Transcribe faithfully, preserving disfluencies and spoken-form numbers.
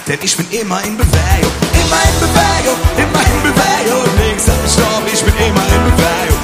denn ich bin immer in Bewegung. Immer in Bewegung, immer in Bewegung. Links hab ich Stopp, ich bin immer in Bewegung.